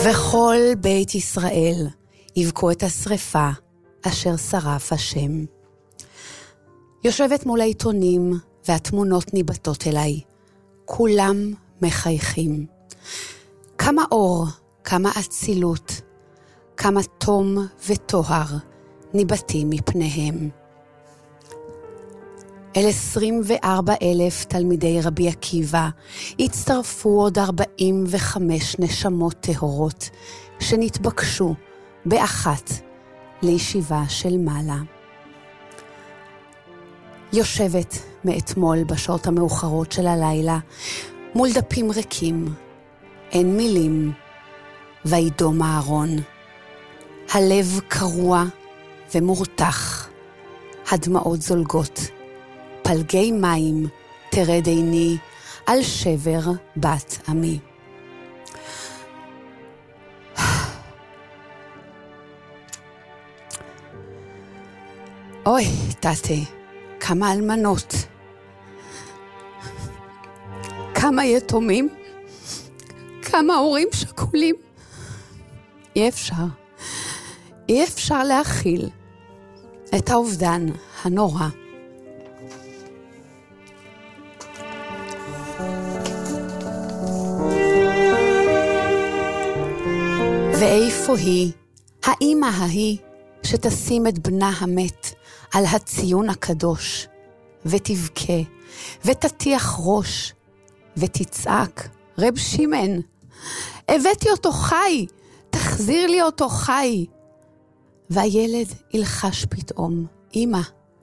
וכל בית ישראל יבכו את השריפה אשר שרף השם. יושבת מול העיתונים והתמונות ניבטות אליי. כולם מחייכים. כמה אור, כמה אצילות, כמה תום וטוהר ניבטים מפניהם. אל 24,000 תלמידי רבי עקיבא הצטרפו עוד 45 נשמות טהורות שנתבקשו באחת לישיבה של מעלה. יושבת מאתמול בשעות המאוחרות של הלילה מול דפים ריקים, אין מילים, וידום אהרון. הלב קרוע ומורתח, הדמעות זולגות, פלגי מים תרד עיני על שבר בת עמי. אוי, תתי, כמה אלמנות, כמה יתומים, כמה הורים שכולים. אי אפשר להכיל את האובדן הנורא. ואיפה היא, האמא ההיא, שתשים את בנה המת על הציון הקדוש, ותבכה, ותתיח ראש, ותצעק, רב שמעון, הבאתי אותו חי, תחזיר לי אותו חי. והילד ילחש פתאום, אמא,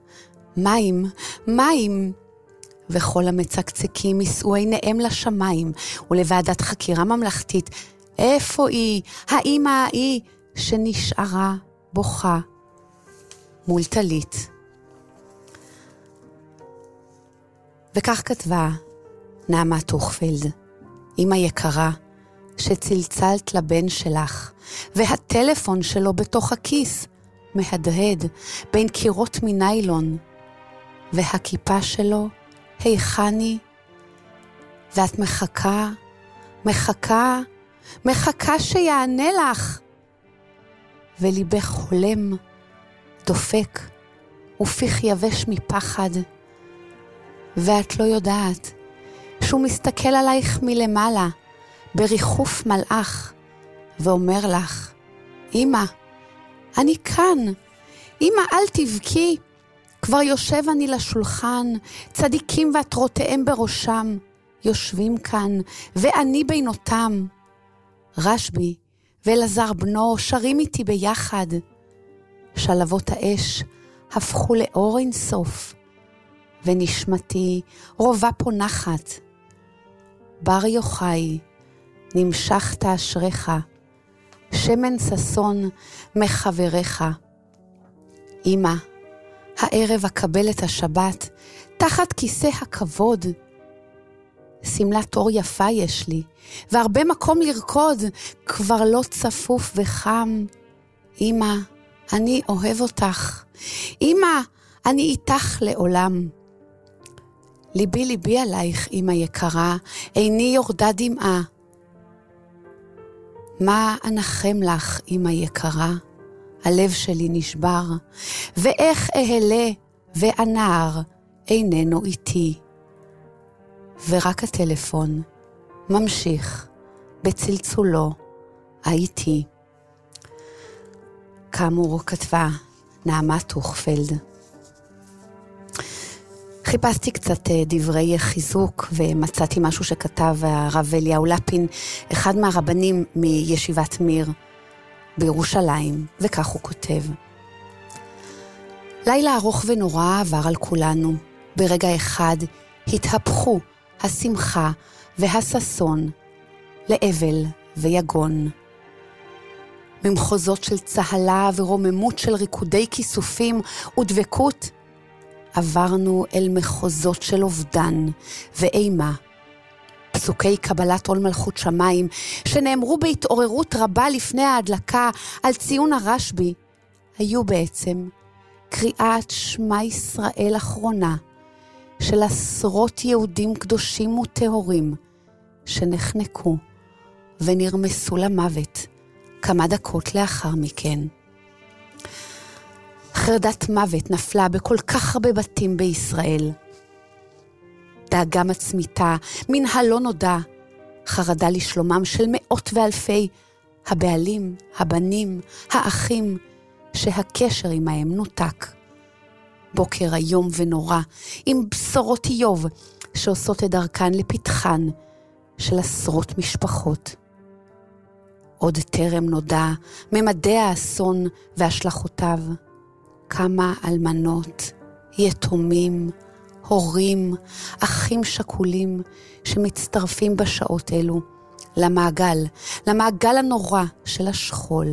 מים. וכל המצקצקים יישאו עיניהם לשמיים, ולוועדת חקירה ממלכתית, איפה היא, האמא ההיא שנשארה בוכה מול טלית. וכך כתבה נעמה טוכפלד, אמא יקרה, שצלצלת לבן שלך, והטלפון שלו בתוך הכיס מהדהד בין קירות מניילון, והכיפה שלו היכני, ואת מחכה שיענה לך, וליבך חולם, דופק, ופיך יבש מפחד, ואת לא יודעת שהוא מסתכל עלייך מלמעלה, בריחוף מלאך, ואומר לך, אמא, אני כאן, אמא אל תבכי, כבר יושב אני לשולחן, צדיקים ועטרותיהם בראשם, יושבים כאן, ואני בינותם. רשבי ואלעזר בנו שרים איתי ביחד, שלבות האש הפכו לאור אינסוף, ונשמתי רובה פונחת. בר יוחאי, נמשכת אשריך, שמן ששון מחבריך. אמא, הערב אקבל את השבת, תחת כיסא הכבוד. סמלת אור יפה יש לי, והרבה מקום לרקוד, כבר לא צפוף וחם. אמא, אני אוהב אותך. אמא, אני איתך לעולם. ליבי עלייך, אמא יקרה, עיני יורדה דמעה. מה אנחם לך, אמא יקרה? הלב שלי נשבר, ואיך אהלה והנער איננו איתי. ורק הטלפון ממשיך בצלצולו האיתי. כאמור כתבה נעמה טוכפלד. חיפשתי קצת דברי חיזוק ומצאתי משהו שכתב הרב אליהו לפין, אחד מהרבנים מישיבת מיר בירושלים, וכך הוא כותב: לילה ארוך ונורא עבר על כולנו. ברגע אחד התהפכו השמחה והששון לאבל ויגון. ממחוזות של צהלה ורוממות של ריקודי כיסופים ודבקות, עברנו אל מחוזות של אובדן ואימה. פסוקי קבלת עול מלכות שמיים שנאמרו בהתעוררות רבה לפני ההדלקה על ציון הרשב"י, היו בעצם קריאת שמע ישראל אחרונה של עשרות יהודים קדושים וטהורים שנחנקו ונרמסו למוות כמה דקות לאחר מכן. חרדת מוות נפלה בכל כך הרבה בתים בישראל. דאגה מצמיתה, מן הלא נודע, חרדה לשלומם של מאות ואלפי הבעלים, הבנים, האחים, שהקשר עמהם נותק. בוקר היום ונורא, עם בשורות איוב, שעושות את דרכן לפתחן של עשרות משפחות. עוד טרם נודע ממדי האסון והשלכותיו, כמה אלמנות, יתומים, הורים, אחים שכולים, שמצטרפים בשעות אלו למעגל הנורא של השכול.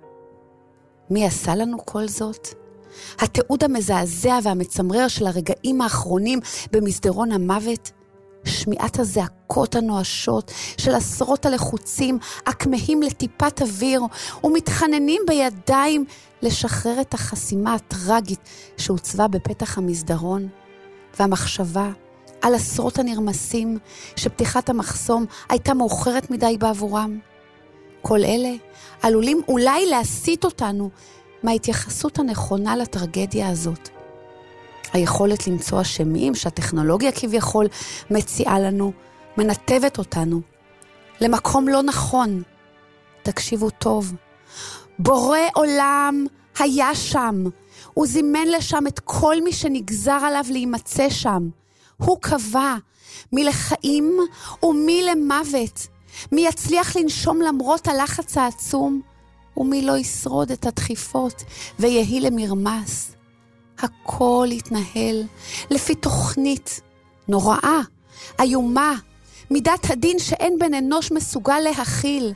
מי עשה לנו כל זאת? התיעוד המזעזע והמצמרר של הרגעים האחרונים במסדרון המוות, שמיעת הזעקות הנואשות של עשרות הלחוצים הכמהים לטיפת אוויר ומתחננים בידיים לשחרר את החסימה הטרגית שהוצבה בפתח המסדרון, והמחשבה על עשרות הנרמסים שפתיחת המחסום הייתה מאוחרת מדי בעבורם. כל אלה עלולים אולי להסיט אותנו מההתייחסות הנכונה לטרגדיה הזאת. היכולת למצוא אשמים שהטכנולוגיה כביכול מציעה לנו, מנתבת אותנו למקום לא נכון. תקשיבו טוב, בורא עולם היה שם, הוא זימן לשם את כל מי שנגזר עליו להימצא שם. הוא קבע מי לחיים ומי למוות, מי יצליח לנשום למרות הלחץ העצום, ומי לא ישרוד את הדחיפות ויהי למרמס. הכל יתנהל לפי תוכנית נוראה, איומה, מידת הדין שאין בן אנוש מסוגל להכיל.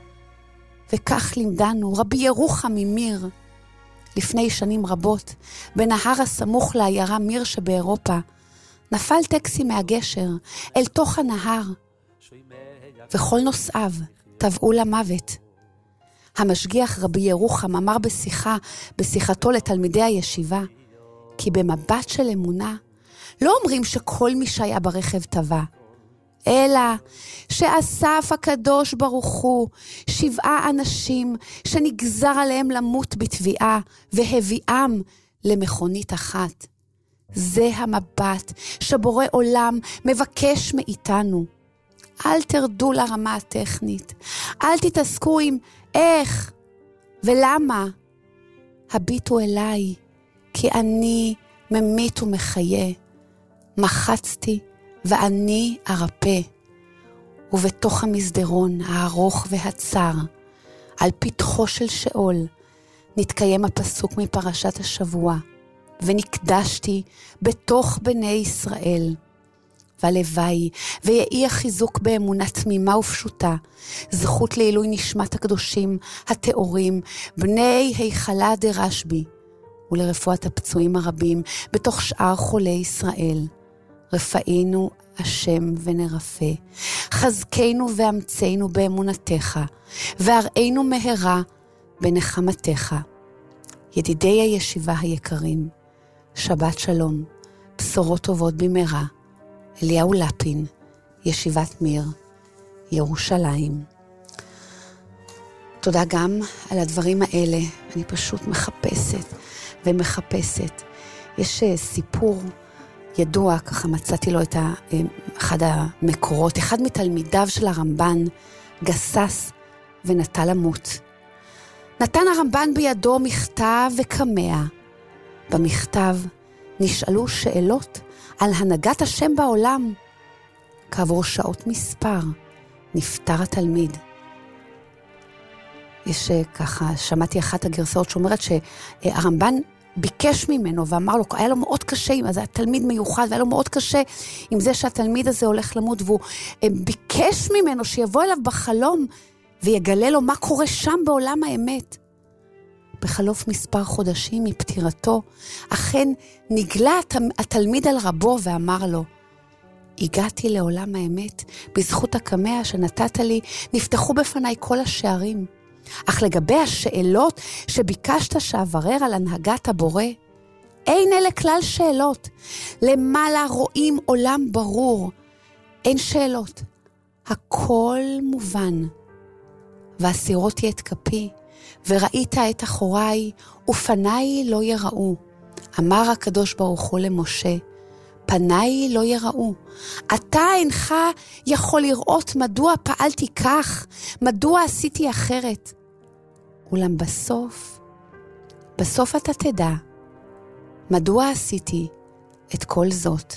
וכך לימדנו רבי ירוחם ממיר, לפני שנים רבות, בנהר הסמוך לעיירה מיר שבאירופה, נפל טקסי מהגשר אל תוך הנהר, וכל נוסעיו טבעו למוות. המשגיח רבי ירוחם אמר בשיחתו לתלמידי הישיבה, כי במבט של אמונה, לא אומרים שכל מי שהיה ברכב טבע, אלא שאסף הקדוש ברוך הוא 7 אנשים שנגזר עליהם למות בתביעה, והביאם למכונית אחת. זה המבט שבורא עולם מבקש מאיתנו. אל תרדו לרמה הטכנית, אל תתעסקו עם איך ולמה. הביטו אליי, כי אני ממית ומחיה. מחצתי ואני ארפא. ובתוך המסדרון הארוך והצר, על פתחו של שאול, נתקיים הפסוק מפרשת השבוע, ונקדשתי בתוך בני ישראל. והלוואי ויהי החיזוק באמונה תמימה ופשוטה, זכות לעילוי נשמת הקדושים הטהורים, בני היכלה דרשבי, ולרפואת הפצועים הרבים בתוך שאר חולי ישראל. רפאינו השם ונרפא, חזקנו ואמצנו באמונתך, והראינו מהרה בנחמתך. ידידי הישיבה היקרים, שבת שלום, בשורות טובות במהרה. אליהו לפין, ישיבת מיר, ירושלים. תודה גם על הדברים האלה. אני פשוט מחפשת ומחפשת. יש סיפור ידוע, ככה מצאתי לו את אחד המקורות, אחד מתלמידיו של הרמב"ן, גסס ונטה למות. נתן הרמב"ן בידו מכתב וקמע. במכתב נשאלו שאלות על הנהגת השם בעולם. כעבור שעות מספר נפטר התלמיד. יש ככה, שמעתי אחת הגרסאות שאומרת שהרמב"ן ביקש ממנו ואמר לו, היה לו מאוד קשה, אז היה תלמיד מיוחד, והיה לו מאוד קשה עם זה שהתלמיד הזה הולך למות, והוא ביקש ממנו שיבוא אליו בחלום ויגלה לו מה קורה שם בעולם האמת. בחלוף מספר חודשים מפטירתו, אכן נגלה התלמיד על רבו ואמר לו, הגעתי לעולם האמת, בזכות הקמע שנתת לי, נפתחו בפניי כל השערים. אך לגבי השאלות שביקשת שאברר על הנהגת הבורא, אין אלה כלל שאלות. למעלה רואים עולם ברור. אין שאלות. הכל מובן. והסירותי את כפי, וראית את אחוריי, ופניי לא יראו. אמר הקדוש ברוך הוא למשה, פניי לא יראו. אתה אינך יכול לראות מדוע פעלתי כך, מדוע עשיתי אחרת. אולם בסוף אתה תדע, מדוע עשיתי את כל זאת.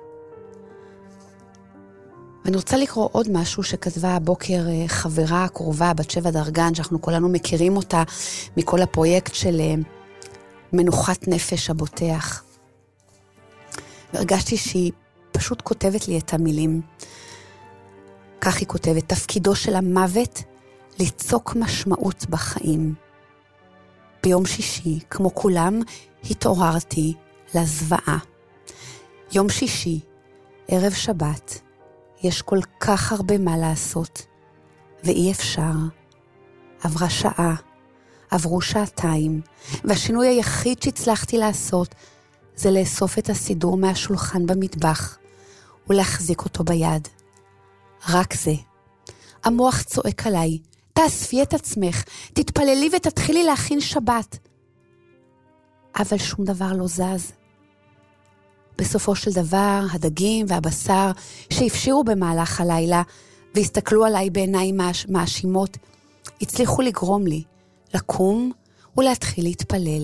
ואני רוצה לקרוא עוד משהו שכתבה הבוקר חברה קרובה, בת 7 דרגן, שאנחנו כולנו מכירים אותה מכל הפרויקט של מנוחת נפש הבוטח. והרגשתי שהיא פשוט כותבת לי את המילים. כך היא כותבת, תפקידו של המוות ליצוק משמעות בחיים. ביום שישי, כמו כולם, התעוררתי לזוועה. יום שישי, ערב שבת, יש כל כך הרבה מה לעשות, ואי אפשר. עברה שעה, עברו שעתיים, והשינוי היחיד שהצלחתי לעשות, זה לאסוף את הסידור מהשולחן במטבח, ולהחזיק אותו ביד. רק זה. המוח צועק עליי, תאספי את עצמך, תתפללי ותתחילי להכין שבת. אבל שום דבר לא זז. בסופו של דבר, הדגים והבשר שהפשירו במהלך הלילה, והסתכלו עליי בעיניים מאשימות, הצליחו לגרום לי לקום ולהתחיל להתפלל.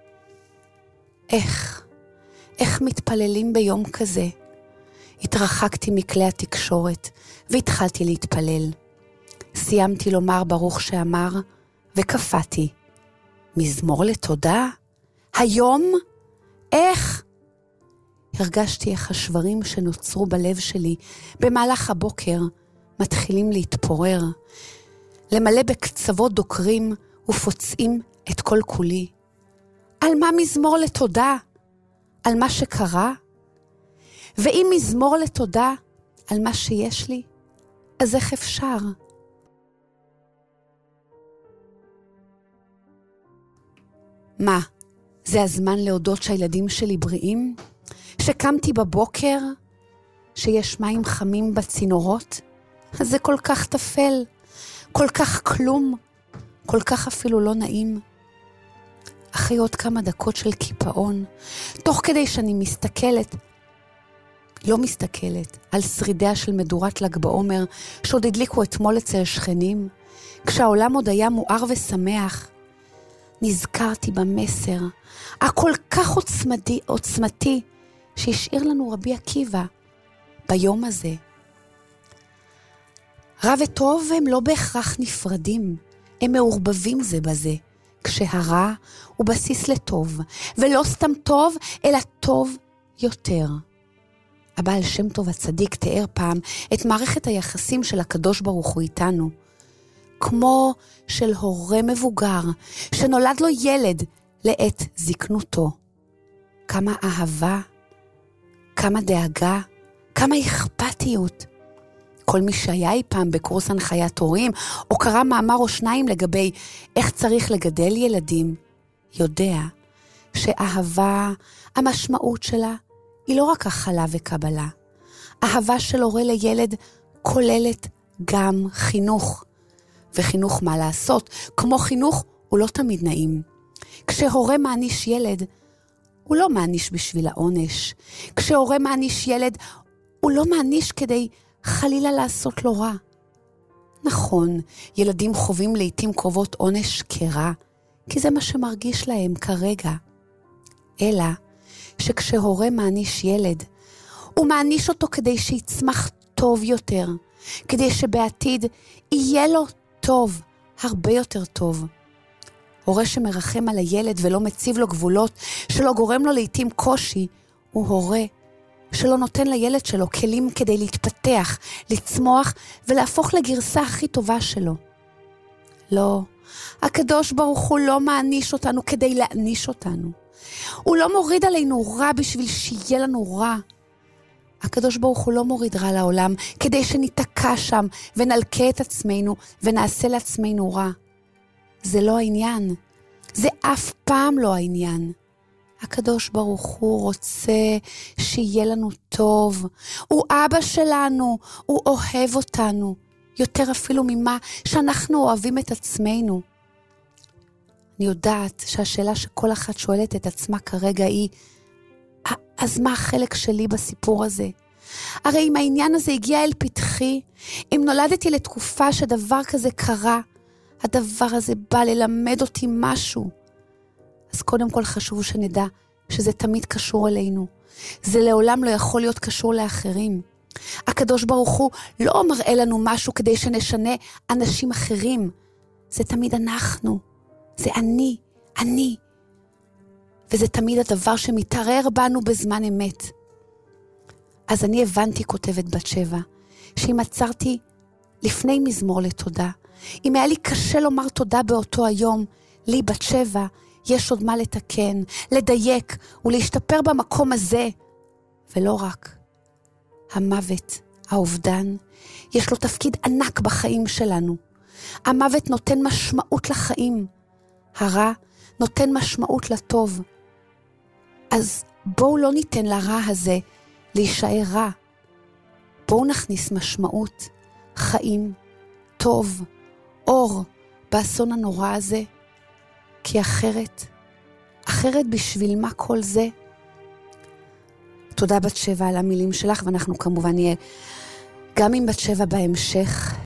איך מתפללים ביום כזה? התרחקתי מכלי התקשורת והתחלתי להתפלל. סיימתי לומר ברוך שאמר וקפאתי. מזמור לתודה? היום? איך? הרגשתי איך השברים שנוצרו בלב שלי במהלך הבוקר מתחילים להתפורר, למלא בקצוות דוקרים ופוצעים את כל כולי. על מה מזמור לתודה? על מה שקרה? ואם מזמור לתודה על מה שיש לי, אז איך אפשר? מה, זה הזמן להודות שהילדים שלי בריאים? שקמתי בבוקר, שיש מים חמים בצינורות? אז זה כל כך תפל, כל כך כלום, כל כך אפילו לא נעים. אחרי עוד כמה דקות של קיפאון, תוך כדי שאני לא מסתכלת על שרידיה של מדורת ל"ג בעומר, שעוד הדליקו אתמול אצל שכנים, כשהעולם עוד היה מואר ושמח, נזכרתי במסר הכל כך עוצמתי שהשאיר לנו רבי עקיבא ביום הזה. רע וטוב הם לא בהכרח נפרדים, הם מעורבבים זה בזה, כשהרע הוא בסיס לטוב, ולא סתם טוב, אלא טוב יותר. הבעל שם טוב הצדיק תיאר פעם את מערכת היחסים של הקדוש ברוך הוא איתנו, כמו של הורה מבוגר שנולד לו ילד לעת זקנותו. כמה אהבה, כמה דאגה, כמה אכפתיות. כל מי שהיה אי פעם בקורס הנחיית הורים, או קרא מאמר או שניים לגבי איך צריך לגדל ילדים, יודע שאהבה, המשמעות שלה, היא לא רק הכלה וקבלה. אהבה של הורה לילד כוללת גם חינוך. וחינוך מה לעשות? כמו חינוך הוא לא תמיד נעים. כשהורה מעניש ילד, הוא לא מעניש בשביל העונש. כשהורה מעניש ילד, הוא לא מעניש כדי חלילה לעשות לו רע. נכון, ילדים חווים לעתים קרובות עונש כרע, כי זה מה שמרגיש להם כרגע. אלא שכשהורה מעניש ילד, הוא מעניש אותו כדי שיצמח טוב יותר, כדי שבעתיד יהיה לו טוב, הרבה יותר טוב. הורה שמרחם על הילד ולא מציב לו גבולות, שלא גורם לו לעתים קושי, הוא הורה שלא נותן לילד שלו כלים כדי להתפתח, לצמוח ולהפוך לגרסה הכי טובה שלו. לא, הקדוש ברוך הוא לא מעניש אותנו כדי להעניש אותנו. הוא לא מוריד עלינו רע בשביל שיהיה לנו רע. הקדוש ברוך הוא לא מוריד רע לעולם כדי שניתקע שם ונלקה את עצמנו ונעשה לעצמנו רע. זה לא העניין. זה אף פעם לא העניין. הקדוש ברוך הוא רוצה שיהיה לנו טוב. הוא אבא שלנו, הוא אוהב אותנו. יותר אפילו ממה שאנחנו אוהבים את עצמנו. אני יודעת שהשאלה שכל אחת שואלת את עצמה כרגע היא, אז מה החלק שלי בסיפור הזה? הרי אם העניין הזה הגיע אל פתחי, אם נולדתי לתקופה שדבר כזה קרה, הדבר הזה בא ללמד אותי משהו. אז קודם כל חשוב שנדע שזה תמיד קשור אלינו. זה לעולם לא יכול להיות קשור לאחרים. הקדוש ברוך הוא לא מראה לנו משהו כדי שנשנה אנשים אחרים. זה תמיד אנחנו. זה אני. וזה תמיד הדבר שמתערער בנו בזמן אמת. אז אני הבנתי, כותבת בת שבע, שאם עצרתי לפני מזמור לתודה, אם היה לי קשה לומר תודה באותו היום, לי בת שבע, יש עוד מה לתקן, לדייק ולהשתפר במקום הזה. ולא רק. המוות, האובדן, יש לו תפקיד ענק בחיים שלנו. המוות נותן משמעות לחיים. הרע נותן משמעות לטוב. אז בואו לא ניתן לרע הזה להישאר רע. בואו נכניס משמעות, חיים, טוב, אור באסון הנורא הזה. כי אחרת בשביל מה כל זה? תודה בת שבע על המילים שלך, ואנחנו כמובן נהיה גם עם בת שבע בהמשך.